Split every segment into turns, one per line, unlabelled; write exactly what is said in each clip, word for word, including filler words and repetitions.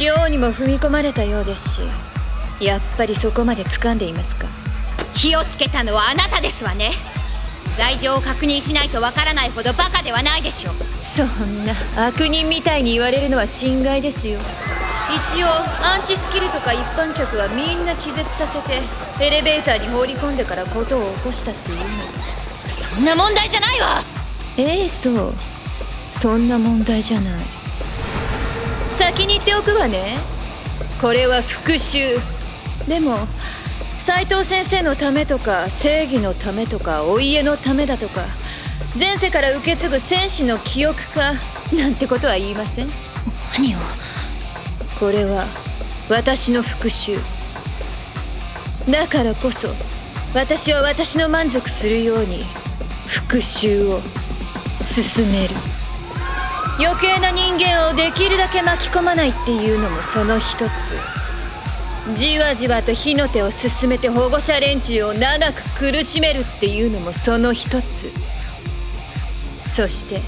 寮にも踏み込まれたようですし、やっぱりそこまで掴んでいますか。
火をつけたのはあなたですわね。罪状を確認しないとわからないほどバカではないでしょう。
そんな悪人みたいに言われるのは心外ですよ。一応アンチスキルとか一般客はみんな気絶させてエレベーターに放り込んでから事を起こしたっていうの。
そんな問題じゃないわ。
ええ、そうそんな問題じゃない。先に言っておくわね、これは復讐。でも斉藤先生のためとか正義のためとかお家のためだとか前世から受け継ぐ戦士の記憶かなんてことは言いません。
何を。
これは私の復讐だからこそ、私は私の満足するように復讐を進める。余計な人間をできるだけ巻き込まないっていうのもその一つ。じわじわと火の手を進めて保護者連中を長く苦しめるっていうのもその一つ。そして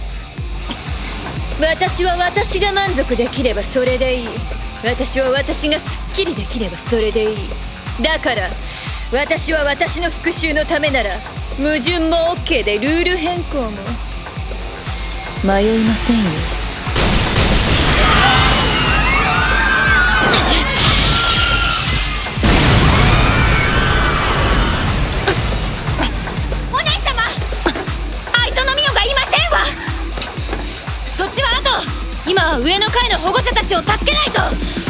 私は私が満足できればそれでいい。私は私がすっきりできればそれでいい。だから私は私の復讐のためなら矛盾も OK でルール変更も迷いませんよ。
お姉様、愛園美代がいませんわ。そっちは後。今は上の階の保護者たちを助けないと。